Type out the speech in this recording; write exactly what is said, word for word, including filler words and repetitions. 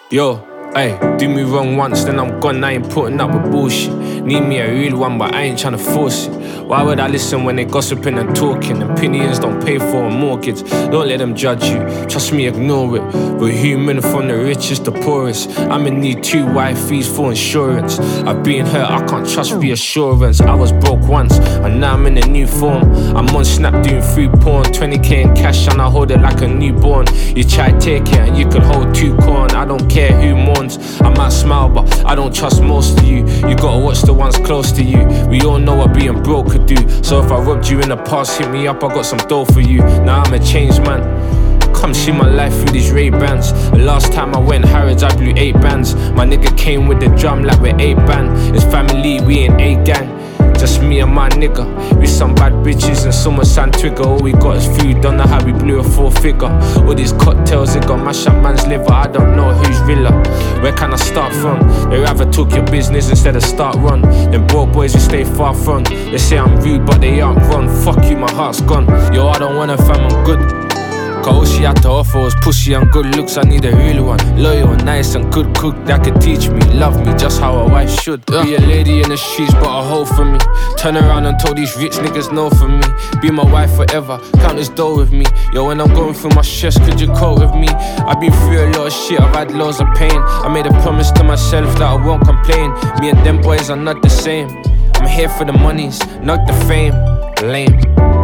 Yo, ay, do me wrong once, then I'm gone, I ain't putting up with bullshit. Need me a real one, but I ain't tryna force it. Why would I listen when they gossiping and talking? Opinions don't pay for a mortgage. Don't let them judge you, trust me, ignore it. We're human from the richest to poorest. I'ma need two wifeys for insurance. I've been hurt, I can't trust reassurance. I was broke once, and now I'm in a new form. I'm on Snap doing free porn, twenty K in cash and I hold it like a newborn. You try take it and you could hold two corn. I don't care who mourns, I might smile but I don't trust most of you. You gotta watch the ones close to you. We all know what being broke could do. So if I robbed you in the past, hit me up, I got some dough for you. Now I'm a changed man. Come see my life through these Ray-Bans. The last time I went Harrods, I blew eight bands. My nigga came with the drum like we're eight band. It's family, we ain't eight gang. Just me and my nigga. We some bad bitches and some sand trigger. All we got is food, don't know how we blew a four figure. All these cocktails, they got mash up man's liver. I don't know who's realer. Where can I start from? They rather talk your business instead of start run. Them broke boys we stay far from. They say I'm rude but they aren't wrong. Fuck you, my heart's gone. Yo, I don't wanna fam, I'm good. Cause all she had to offer was pussy and good looks. I need a real one, loyal and nice and good cook that could teach me, love me just how a wife should. Yeah. Be a lady in the streets but a hoe for me. Turn around and told these rich niggas no for me. Be my wife forever, count this dough with me. Yo, when I'm going through my stress, could you cope with me? I've been through a lot of shit, I've had loads of pain. I made a promise to myself that I won't complain. Me and them boys are not the same. I'm here for the monies, not the fame. Lame.